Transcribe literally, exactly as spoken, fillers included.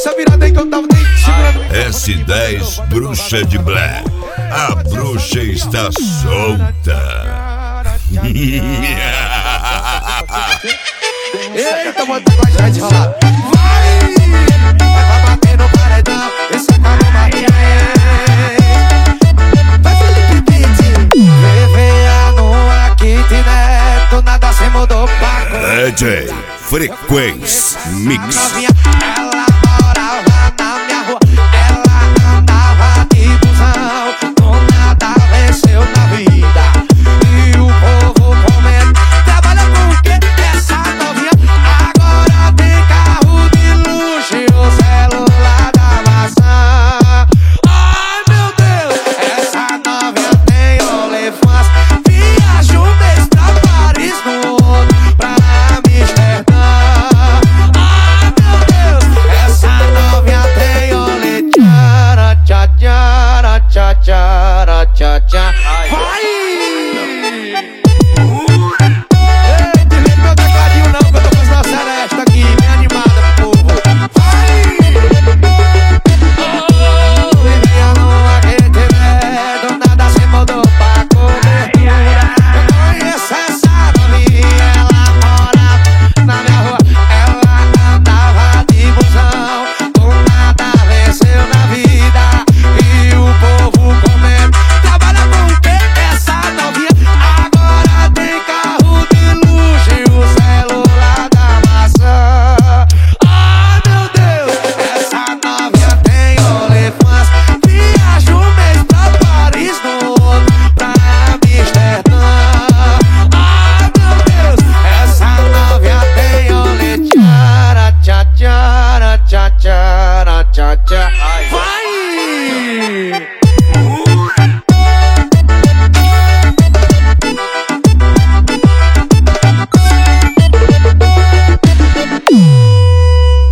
essa virada aí que eu tava nem segurando. S dez Bruxa de Black. A bruxa está solta. Eita, mano, tá com a gente rolar. Vai, vai bater no paredão. Esse é calma, vai Felipe Beat. Veveia no kitnet. Do nada cê mudou pra cor. D J Frequência Mix. Novinha, ela